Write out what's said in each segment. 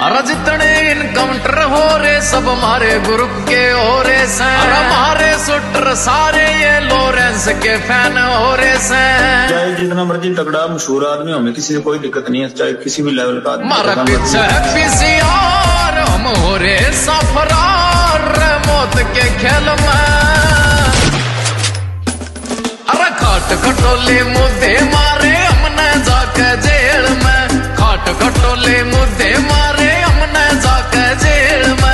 अरे जितने इनकाउंटर हो रे सब हमारे ग्रुप के हो रे से, हमारे शूटर सारे ये लॉरेंस के फैन हो रे से। चाहे जितना मर्जी तगड़ा मशहूर आदमी हो, हमें किसी से कोई दिक्कत नहीं है, चाहे किसी भी लेवल का आदमी। हमारा पीछे पीसीआर हम हो रे सफरार मौत के खेल में। अरे खाट खटोले मुद्दे मारे हमने जाके जेल में, खाट खटोले मुद्दे मारे हमने जाके जेल में।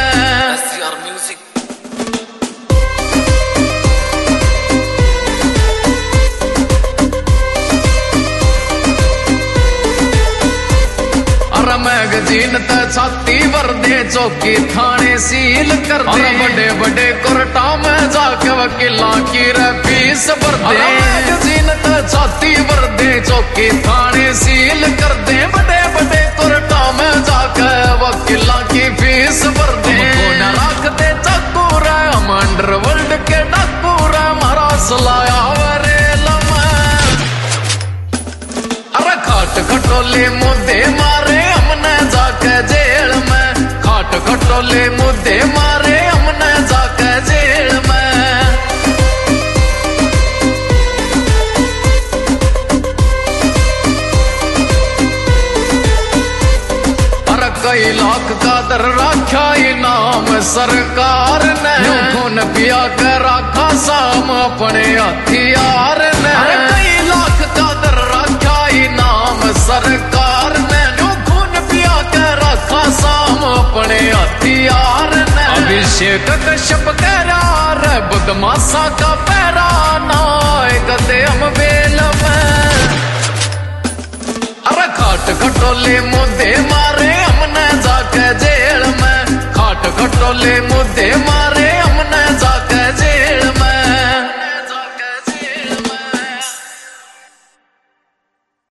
अरे मैगजीन त छाती भर दे, चौकी थाने सील कर दे, बड़े बड़े कोर्टा में जाके वकीला की फीस भर दे। मैगजीन त छाती भर दे, चौकी थाने सील कर दे, बड़े बड़े कोर्टा में जाके वकीला की फीस भर दे। रख दे चाकू रे हम अंडरवर्ल्ड के डाकू रे, मारा सलाया रेल में। अरे खाट खटोले मुद्दे मारे हमने जाके जेल में, खाट खटोले मुद्दे मारे हमने जाके जेल में। अरे कई लाख का दर रखा इनाम सरकार ने, खून पिया के रखा साम अपने हथियार ने। कई लाख का दर रखा इनाम सरकार ने, खून पिया के रखा साम अपने हथियार ने। अभिषेक कश्यप कह रहा रे बदमाशा का पैरा ना गदे हम बेल में। अरे खाट खटोले मुद्दे मारे हमने जाके जेल में, खाट खटोले मुद्दे मारे